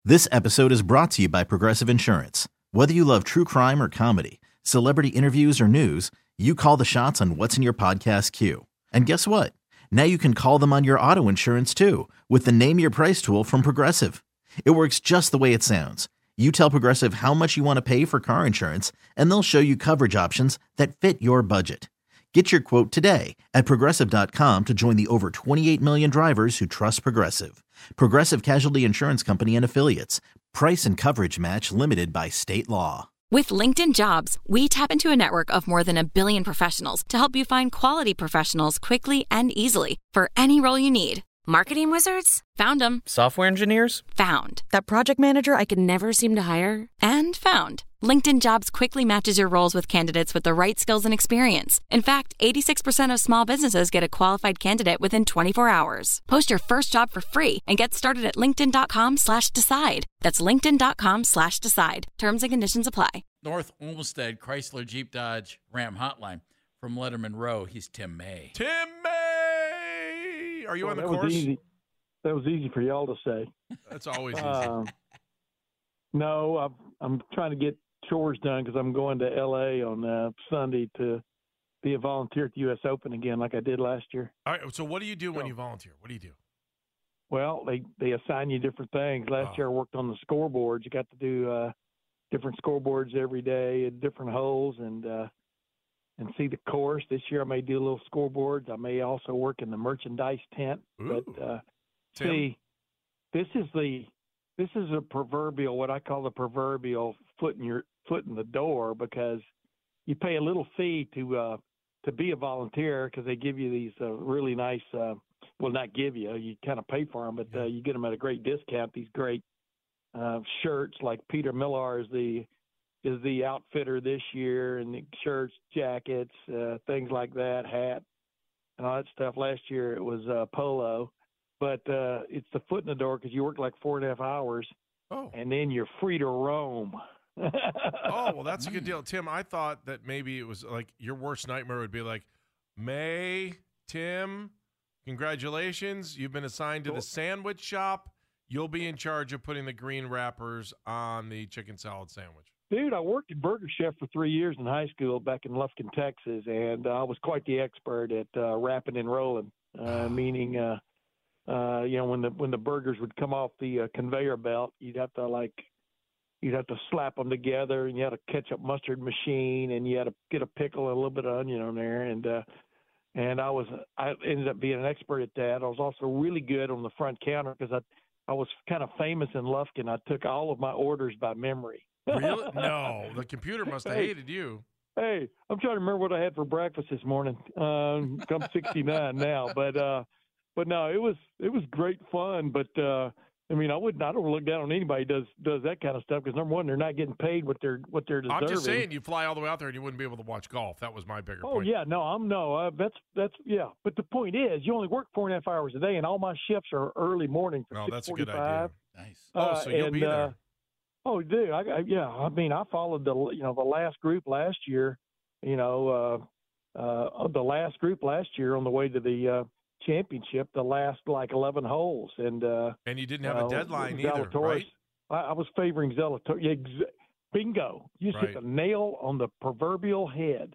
This episode is brought to you by Progressive Insurance. Whether you love true crime or comedy, celebrity interviews or news, you call the shots on what's in your podcast queue. And guess what? Now you can call them on your auto insurance too with the Name Your Price tool from Progressive. It works just the way it sounds. You tell Progressive how much you want to pay for car insurance, and they'll show you coverage options that fit your budget. Get your quote today at Progressive.com to join the over 28 million drivers who trust Progressive. Progressive Casualty Insurance Company and Affiliates. Price and coverage match limited by state law. With LinkedIn Jobs, we tap into a network of more than 1 billion professionals to help you find quality professionals quickly and easily for any role you need. Marketing wizards? Found them. Software engineers? Found. That project manager I could never seem to hire? And found. LinkedIn Jobs quickly matches your roles with candidates with the right skills and experience. In fact, 86% of small businesses get a qualified candidate within 24 hours. Post your first job for free and get started at linkedin.com/decide. That's linkedin.com/decide. Terms and conditions apply. North Olmsted Chrysler Jeep Dodge Ram Hotline from Letterman Row. He's Tim May. Tim May! Are you on the course? That was easy for y'all to say. That's always easy. No, I'm trying to get chores done because I'm going to L.A. on Sunday to be a volunteer at the U.S. Open again like I did last year. All right, so what do you do when you volunteer? What do you do? Well, they assign you different things. Last year I worked on the scoreboards. You got to do different scoreboards every day at different holes and see the course. This year I may do little scoreboards. I may also work in the merchandise tent. Ooh. But see, this is a proverbial, what I call the proverbial foot in the door, because you pay a little fee to be a volunteer because they give you these really nice, well, not give you kind of pay for them, but you get them at a great discount. These great shirts, like Peter Millar is the outfitter this year, and the shirts, jackets, things like that, hat, and all that stuff. Last year it was polo. But it's the foot in the door because you work like 4.5 hours, and then you're free to roam. Oh, well, that's a good deal. Tim, I thought that maybe it was like your worst nightmare would be like, May, Tim, congratulations. You've been assigned to the sandwich shop. You'll be in charge of putting the green wrappers on the chicken salad sandwich. Dude, I worked at Burger Chef for 3 years in high school back in Lufkin, Texas, and I was quite the expert at wrapping and rolling, meaning when the burgers would come off the conveyor belt, you'd have to slap them together, and you had a ketchup mustard machine, and you had to get a pickle and a little bit of onion on there, and I ended up being an expert at that. I was also really good on the front counter because I was kind of famous in Lufkin. I took all of my orders by memory. Really? No, the computer must have hated you. Hey, I'm trying to remember what I had for breakfast this morning. I'm 69 now, but no, it was great fun. But I don't look down on anybody who does that kind of stuff because number one, they're not getting paid what they're deserving. I'm just saying, you fly all the way out there and you wouldn't be able to watch golf. That was my bigger point. Oh yeah, that's yeah. But the point is, you only work 4.5 hours a day, and all my shifts are early morning. No, that's a good idea. Nice. So you'll be there. Oh, dude, I followed the last group last year. The last group last year on the way to the championship, the last 11 holes, and you didn't have a deadline either, right? I was favoring Zalatoris. Bingo! You hit the nail on the proverbial head.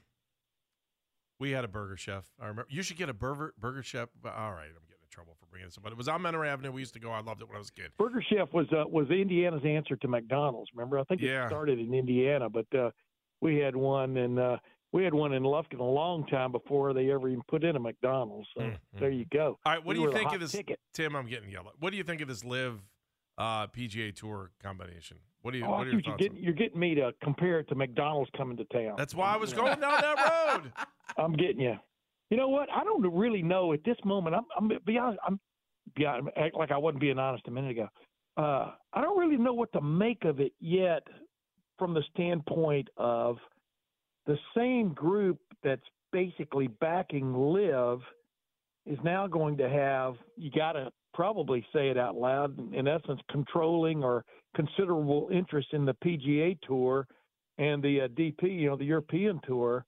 We had a Burger Chef. I remember. You should get a Burger Chef. All right, I'm getting in trouble for bringing this up, but it was on Menor Avenue. We used to go. I loved it when I was a kid. Burger Chef was Indiana's answer to McDonald's. Remember, I think it started in Indiana, but we had one in Lufkin a long time before they ever even put in a McDonald's. So there you go. All right, what do you think of this, Tim? I'm getting yelled at. What do you think of this Live PGA Tour combination? What are your thoughts? You're getting me to compare it to McDonald's coming to town. That's why I was going down that road. I'm getting you. You know what? I don't really know at this moment. I'm be honest. Act like I wasn't being honest a minute ago. I don't really know what to make of it yet, from the standpoint of the same group that's basically backing Live is now going to have, you got to probably say it out loud, in essence, controlling or considerable interest in the PGA Tour and the DP, the European Tour.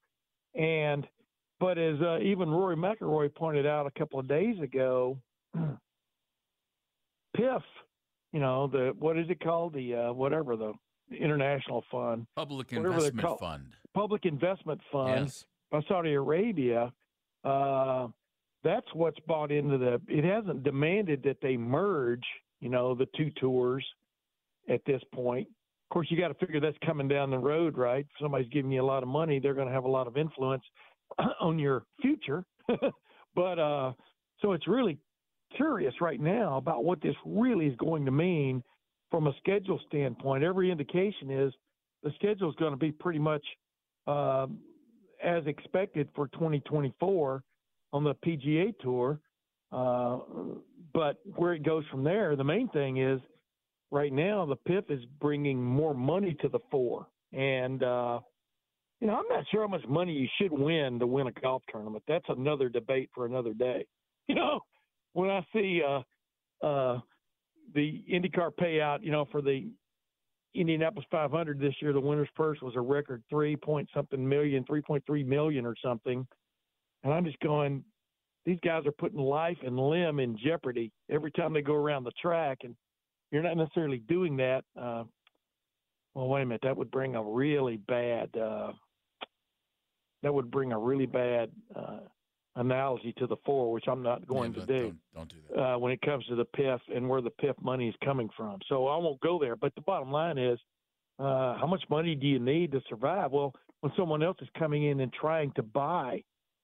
But as even Rory McIlroy pointed out a couple of days ago, PIF, what is it called? The international fund. Public whatever they're Investment called. Fund. Public Investment Fund Yes. by Saudi Arabia. That's what's bought into it hasn't demanded that they merge, the two tours at this point. Of course, you got to figure that's coming down the road, right? If somebody's giving you a lot of money, they're going to have a lot of influence on your future. But so it's really curious right now about what this really is going to mean from a schedule standpoint. Every indication is the schedule is going to be pretty much as expected for 2024 on the PGA Tour. But where it goes from there, the main thing is right now the PIF is bringing more money to the fore. And, I'm not sure how much money you should win to win a golf tournament. That's another debate for another day. When I see the IndyCar payout, for the Indianapolis 500 this year, the winner's purse was a record 3.3 million or something. And I'm just going, these guys are putting life and limb in jeopardy every time they go around the track. And you're not necessarily doing that. Well, wait a minute. That would bring a really bad analogy to the fore, which I'm not going to do. Don't do that. When it comes to the PIF and where the PIF money is coming from. So I won't go there. But the bottom line is, how much money do you need to survive? Well, when someone else is coming in and trying to buy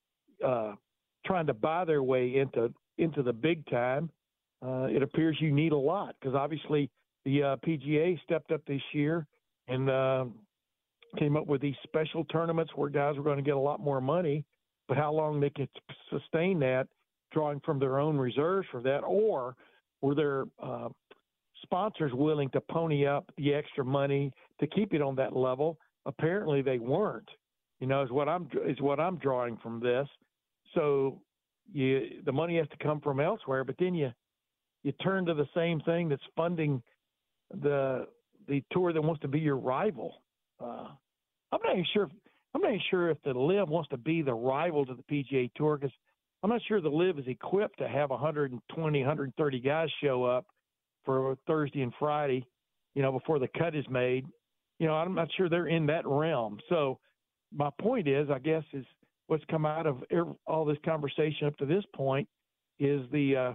their way into the big time, it appears you need a lot, because obviously the PGA stepped up this year and came up with these special tournaments where guys were going to get a lot more money. But how long they could sustain that, drawing from their own reserves for that, or were their sponsors willing to pony up the extra money to keep it on that level? Apparently they weren't. Is what I'm drawing from this. So the money has to come from elsewhere, but then you turn to the same thing that's funding the tour that wants to be your rival. I'm not even sure if the LIV wants to be the rival to the PGA Tour, because I'm not sure the LIV is equipped to have 120, 130 guys show up for Thursday and Friday, before the cut is made. I'm not sure they're in that realm. So my point is, I guess, is what's come out of all this conversation up to this point is the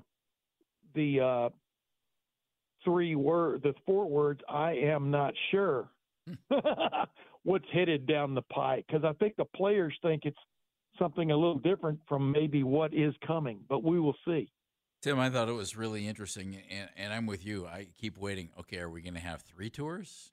4 words, I am not sure. What's headed down the pike, because I think the players think it's something a little different from maybe what is coming, but we will see. Tim, I thought it was really interesting, and I'm with you. I keep waiting. Okay, are we going to have 3 tours?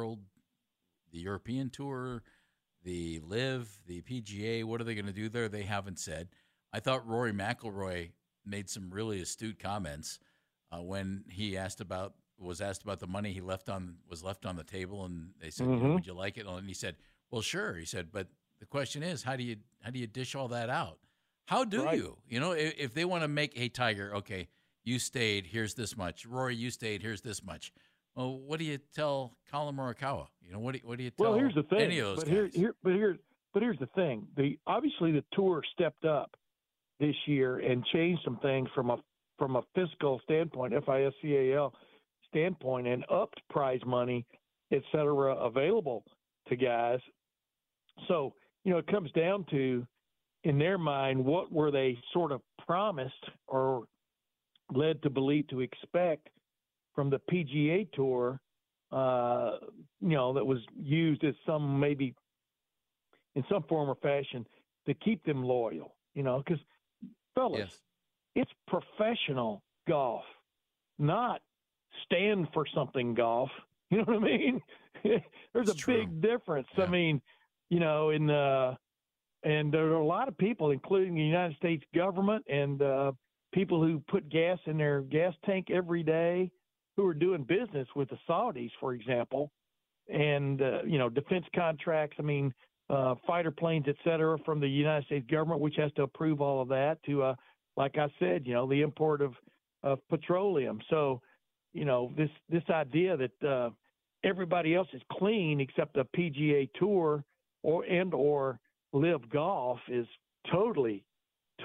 The European Tour, the LIV, the PGA. What are they going to do there? They haven't said. I thought Rory McIlroy made some really astute comments when he was asked about the money was left on the table, and they said, would you like it? And he said, well, sure. He said, but the question is, how do you dish all that out? How do you? If they want to make, hey, Tiger, okay, you stayed, here's this much. Rory, you stayed, here's this much. Well, what do you tell Colin Morikawa? What do you tell here's the thing. Any of those guys? But here's the thing. Obviously the tour stepped up this year and changed some things from a fiscal standpoint, FISCAL standpoint, and upped prize money, et cetera, available to guys. So, it comes down to, in their mind, what were they sort of promised or led to believe to expect from the PGA Tour, that was used as maybe in some form or fashion to keep them loyal, because, fellas, yes. It's professional golf, not stand for something golf. You know what I mean? There's a big difference. Yeah. I mean, and there are a lot of people, including the United States government and people who put gas in their gas tank every day, who are doing business with the Saudis, for example, and, defense contracts, fighter planes, et cetera, from the United States government, which has to approve all of that, to, like I said, the import of petroleum. So, this idea that everybody else is clean except the PGA Tour or LIV Golf is totally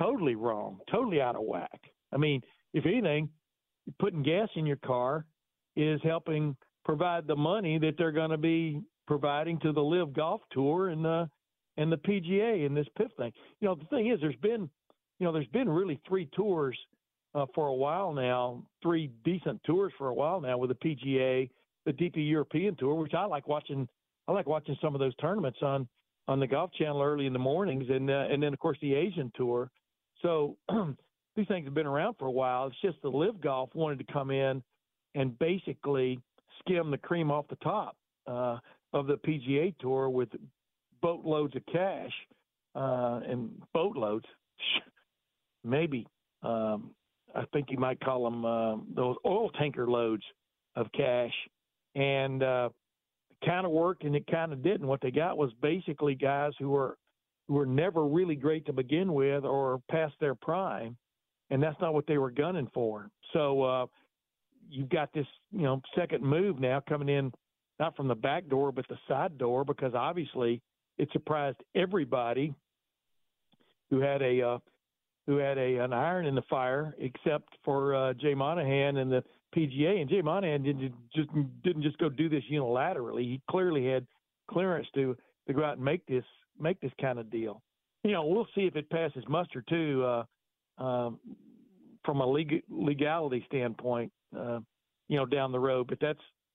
wrong, totally out of whack. If anything, you're putting gas in your car, is helping provide the money that they're going to be providing to the Live Golf Tour and the PGA in this PIF thing. The thing is, there's been really three tours for a while now, three decent tours for a while now with the PGA, the DP European Tour, which I like watching. I like watching some of those tournaments on the Golf Channel early in the mornings, and then of course the Asian Tour. So these things have been around for a while. It's just the Live Golf wanted to come in and basically skim the cream off the top of the PGA Tour with boatloads of cash and boatloads, maybe. I think you might call them those oil tanker loads of cash. And kind of worked and it kind of didn't. What they got was basically guys who were never really great to begin with or past their prime, and that's not what they were gunning for. So you've got this, second move now coming in, not from the back door but the side door, because obviously it surprised everybody who had an iron in the fire, except for Jay Monahan and the PGA. And Jay Monahan didn't just go do this unilaterally. He clearly had clearance to go out and make this kind of deal. We'll see if it passes muster too, from a legality standpoint, down the road. But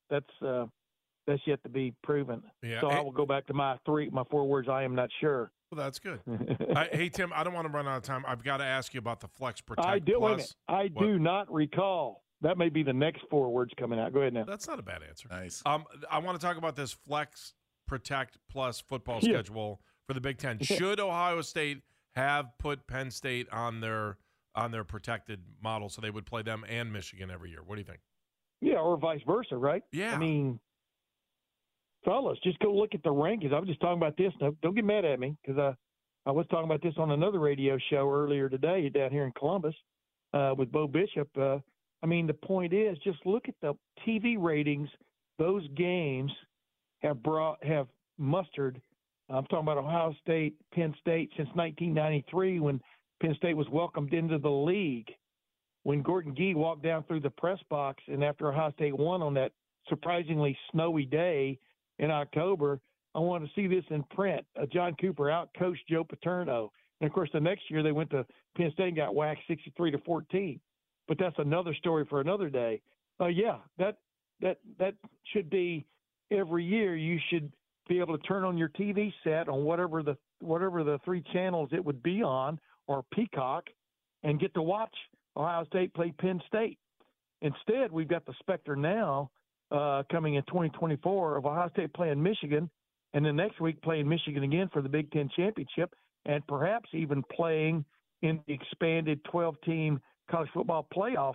that's yet to be proven. Yeah. So I will go back to my 4 words. I am not sure. Well, that's good. Hey, Tim, I don't want to run out of time. I've got to ask you about the Flex Protect Plus. I do not recall. That may be the next 4 words coming out. Go ahead now. That's not a bad answer. Nice. I want to talk about this Flex Protect Plus football schedule for the Big Ten. Should Ohio State have put Penn State on their protected model so they would play them and Michigan every year? What do you think? Yeah, or vice versa, right? Yeah. I mean, fellas, just go look at the rankings. I was just talking about this. Now, don't get mad at me because I was talking about this on another radio show earlier today down here in Columbus with Bo Bishop. The point is, just look at the TV ratings those games have mustered. I'm talking about Ohio State, Penn State since 1993 when Penn State was welcomed into the league. When Gordon Gee walked down through the press box and after Ohio State won on that surprisingly snowy day in October, I wanted to see this in print. John Cooper out-coached Joe Paterno. And, of course, the next year they went to Penn State and got whacked 63-14. But that's another story for another day. That should be every year. You should be able to turn on your TV set on whatever the 3 channels it would be on, or Peacock, and get to watch Ohio State play Penn State. Instead, we've got the specter now coming in 2024 of Ohio State playing Michigan, and then next week playing Michigan again for the Big Ten championship, and perhaps even playing in the expanded 12-team college football playoff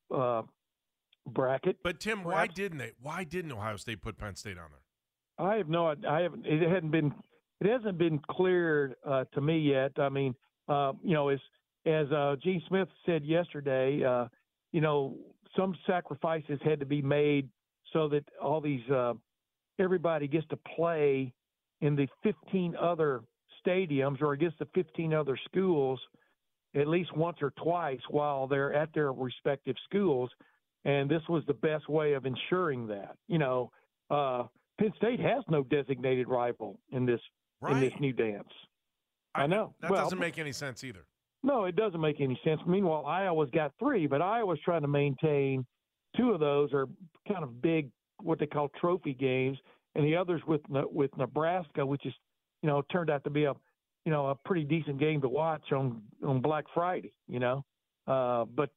bracket. But Tim, why didn't Ohio State put Penn State on there? I have no idea. It hasn't been cleared to me yet. I mean, as Gene Smith said yesterday, some sacrifices had to be made so that all these everybody gets to play in the 15 other stadiums or against the 15 other schools at least once or twice while they're at their respective schools. And this was the best way of ensuring that. Penn State has no designated rival in this new dance. I know. That doesn't make any sense either. No, it doesn't make any sense. Meanwhile, Iowa's got 3, but Iowa's trying to maintain 2 of those are kind of big, what they call trophy games, and the others with Nebraska, which is, turned out to be a pretty decent game to watch on Black Friday, but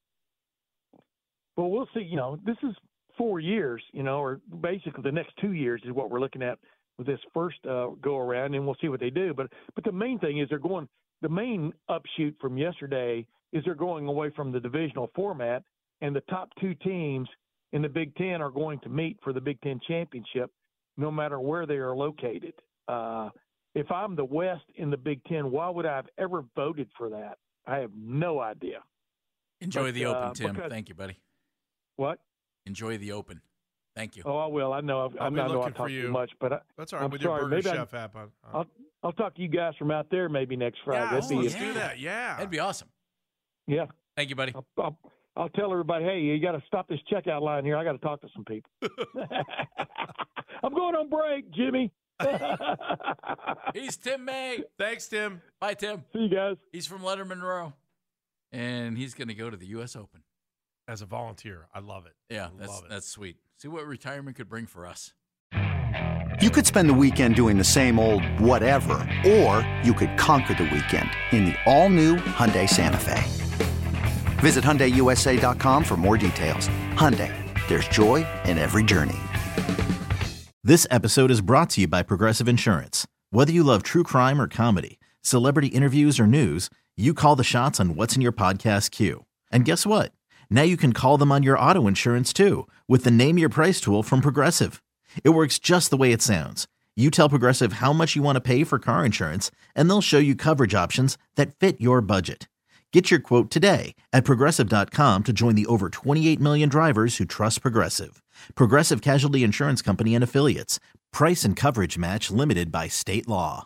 we'll see. This is 4 years, or basically the next 2 years is what we're looking at with this first go around, and we'll see what they do. But the main thing is the main upshoot from yesterday is they're going away from the divisional format, and the top 2 teams in the Big Ten are going to meet for the Big Ten championship, no matter where they are located. If I'm the West in the Big Ten, why would I have ever voted for that? I have no idea. Enjoy the Open, Tim. Thank you, buddy. What? Enjoy the Open. Thank you. Oh, I will. I know. I'm not looking for you. Too much, but that's all right. I'm with sorry. Your Burger Chef app on. I'll talk to you guys from out there maybe next Friday. Yeah, let's do that. Yeah, that'd be awesome. Yeah. Thank you, buddy. I'll tell everybody, hey, you got to stop this checkout line here. I got to talk to some people. I'm going on break, Jimmy. He's Tim May. Thanks, Tim. Bye, Tim. See you guys. He's from Letterman Row, and he's going to go to the U.S. Open. As a volunteer. I love it. Yeah, love it. That's sweet. See what retirement could bring for us. You could spend the weekend doing the same old whatever, or you could conquer the weekend in the all-new Hyundai Santa Fe. Visit HyundaiUSA.com for more details. Hyundai, there's joy in every journey. This episode is brought to you by Progressive Insurance. Whether you love true crime or comedy, celebrity interviews or news, you call the shots on what's in your podcast queue. And guess what? Now you can call them on your auto insurance too with the Name Your Price tool from Progressive. It works just the way it sounds. You tell Progressive how much you want to pay for car insurance, and they'll show you coverage options that fit your budget. Get your quote today at Progressive.com to join the over 28 million drivers who trust Progressive. Progressive Casualty Insurance Company and Affiliates. Price and coverage match limited by state law.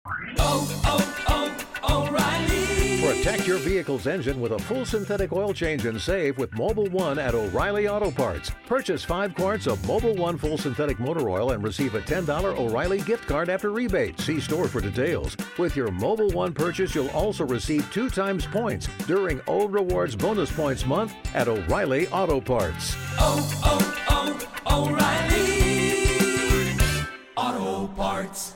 O'Reilly. Protect your vehicle's engine with a full synthetic oil change and save with Mobil 1 at O'Reilly Auto Parts. Purchase 5 quarts of Mobil 1 full synthetic motor oil and receive a $10 O'Reilly gift card after rebate. See store for details. With your Mobil 1 purchase, you'll also receive 2 times points during O Rewards Bonus Points Month at O'Reilly Auto Parts. O'Reilly Auto Parts.